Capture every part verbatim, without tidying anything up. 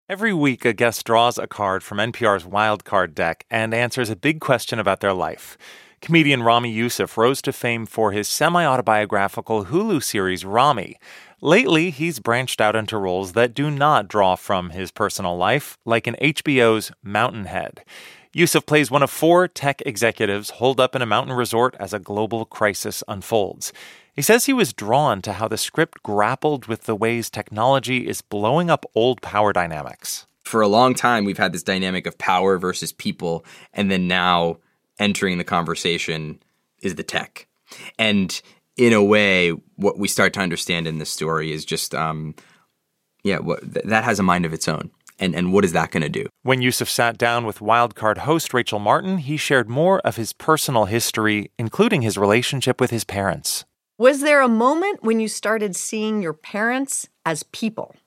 Every week, a guest draws a card from N P R's Wild Card deck and answers a big question about their life. Comedian Ramy Youssef rose to fame for his semi-autobiographical Hulu series Ramy. Lately, he's branched out into roles that do not draw from his personal life, like in H B O's Mountainhead. Youssef plays one of four tech executives holed up in a mountain resort as a global crisis unfolds. He says he was drawn to how the script grappled with the ways technology is blowing up old power dynamics. For a long time, we've had this dynamic of power versus people, and then now entering the conversation is the tech. And in a way, what we start to understand in this story is just, um, yeah, what, th- that has a mind of its own. And and what is that going to do? When Youssef sat down with Wildcard host Rachel Martin, he shared more of his personal history, including his relationship with his parents. Was there a moment when you started seeing your parents as people?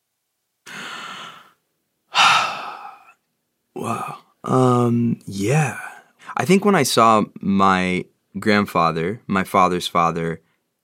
Wow. Um, yeah. I think when I saw my grandfather, my father's father,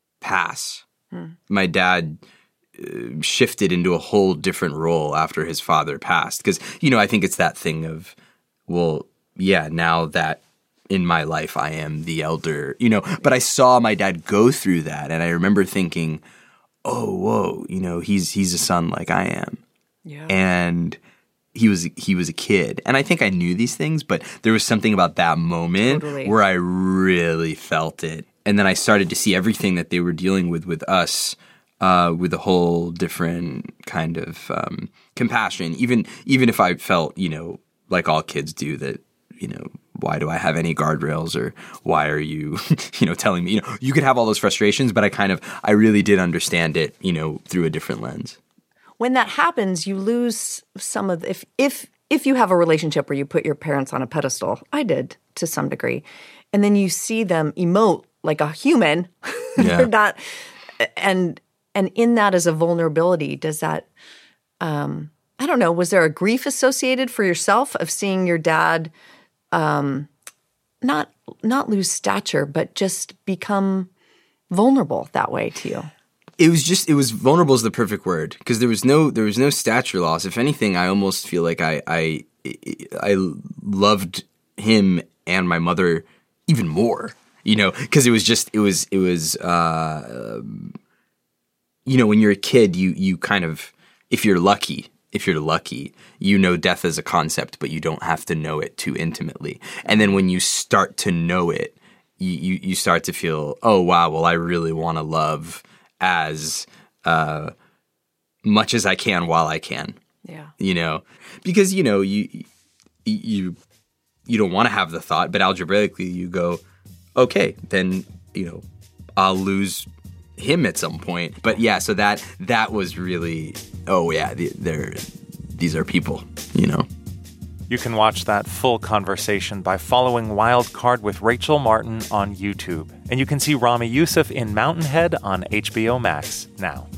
pass, hmm. my dad uh, shifted into a whole different role after his father passed. Because, you know, I think it's that thing of, well, yeah, now that in my life I am the elder, you know. But I saw my dad go through that, and I remember thinking, oh, whoa, you know, he's he's a son like I am. Yeah. And he was he was a kid. And I think I knew these things, but there was something about that moment totally. Where I really felt it. And then I started to see everything that they were dealing with with us uh, with a whole different kind of um, compassion. Even even if I felt, you know, like all kids do, that, you know, why do I have any guardrails, or why are you, you know, telling me, you know, you could have all those frustrations, but I kind of, I really did understand it, you know, through a different lens. When that happens, you lose some of the, if if if you have a relationship where you put your parents on a pedestal, I did to some degree, and then you see them emote like a human, yeah. They're not, and and in that is a vulnerability. Does that, um, I don't know, was there a grief associated for yourself of seeing your dad, um, not not lose stature, but just become vulnerable that way to you? It was just, it was vulnerable is the perfect word, because there was no, there was no stature loss. If anything, I almost feel like I, I, I loved him and my mother even more, you know, because it was just, it was, it was, uh, you know, when you're a kid, you, you kind of, if you're lucky, if you're lucky, you know death as a concept, but you don't have to know it too intimately. And then when you start to know it, you, you, you start to feel, oh, wow, well, I really want to love as uh, much as I can while I can. Yeah. You know, because, you know, you you you don't want to have the thought, but algebraically you go, okay, then, you know, I'll lose him at some point. But yeah, so that that was really, oh yeah, they're these are people, you know. You can watch that full conversation by following Wild Card with Rachel Martin on YouTube. And you can see Ramy Youssef in Mountainhead on H B O Max now.